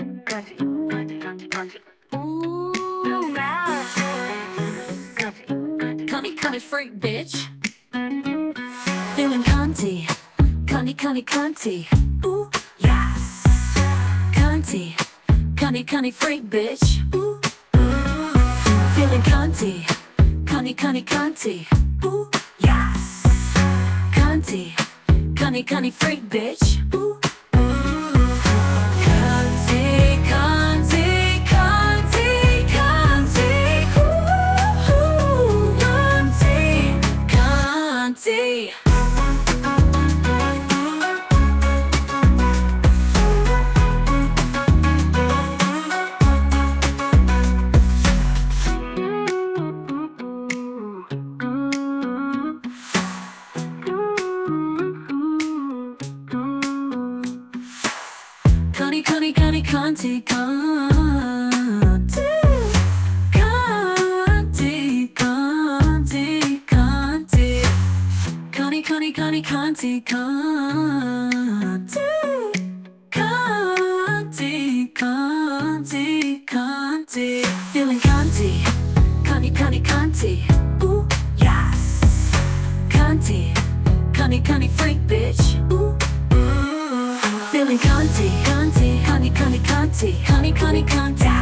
Ooh, cunty freak, bitch. Feeling cunty, cunty. Ooh, yes. Cunty freak, bitch. Ooh, feeling cunty, cunty. Ooh, yes. Cunty freak, bitch. Ooh, cunty. Ooh, cunty. Cunty. Feeling cunty, cunty. Ooh, yes. Cunty freak, bitch. Ooh, feeling cunty, cunty.